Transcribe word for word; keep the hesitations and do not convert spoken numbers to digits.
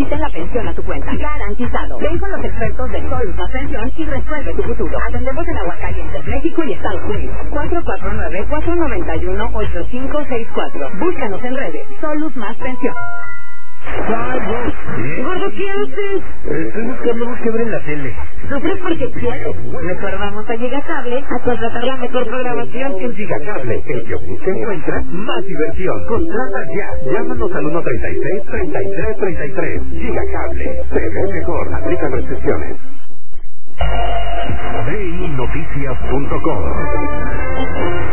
depositen la pensión a tu cuenta. Garantizado. Ven con los expertos de Solus Más Pensión y resuelve tu futuro. Atendemos en Aguascalientes, México y Estados Unidos. cuatro cuatro nueve, cuatro nueve uno, ocho cinco seis cuatro. Búscanos en redes. Solus Más Pensión. Gordo, ¿qué haces? Estoy buscando un quiebre en la tele. Sufres porque quieres. Mejor vamos a Gigacable a contratar la mejor programación. En Gigacable, el que busca encuentra más diversión. Contrata ya. Llámanos al uno treinta y seis, treinta y tres treinta y tres. Gigacable. Se ve mejor. Aplican restricciones. D I Noticias punto com